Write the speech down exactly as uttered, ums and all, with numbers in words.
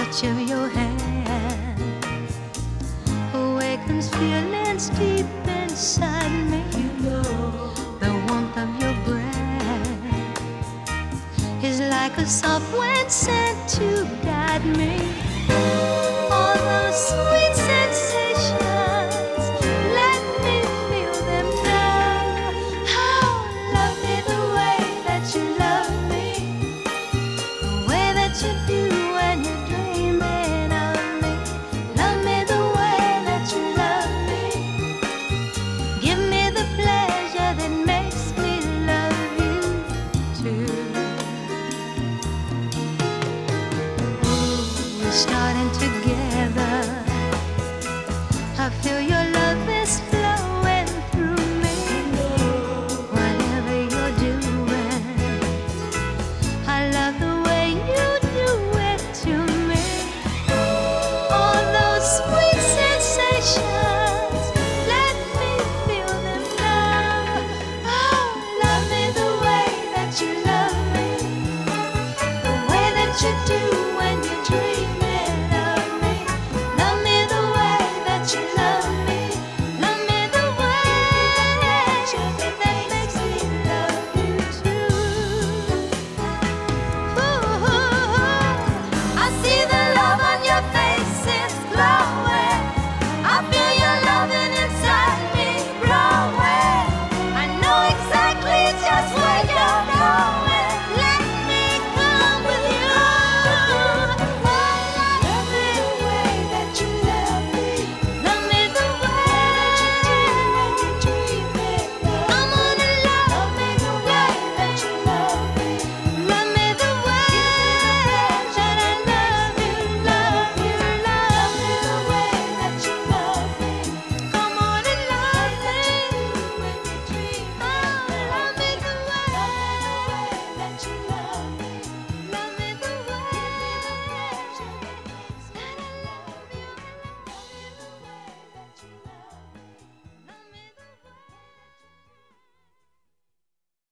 touch of your hand awakens feelings deep inside me. You know, the warmth of your breath is like a soft wind sent to guide me. All those sweet sensations, let me feel them now. How lovely the way that you love me, the way that you do when you're dreaming of me. Love me the way that you love me. Give me the pleasure that makes me love you too. Ooh, we start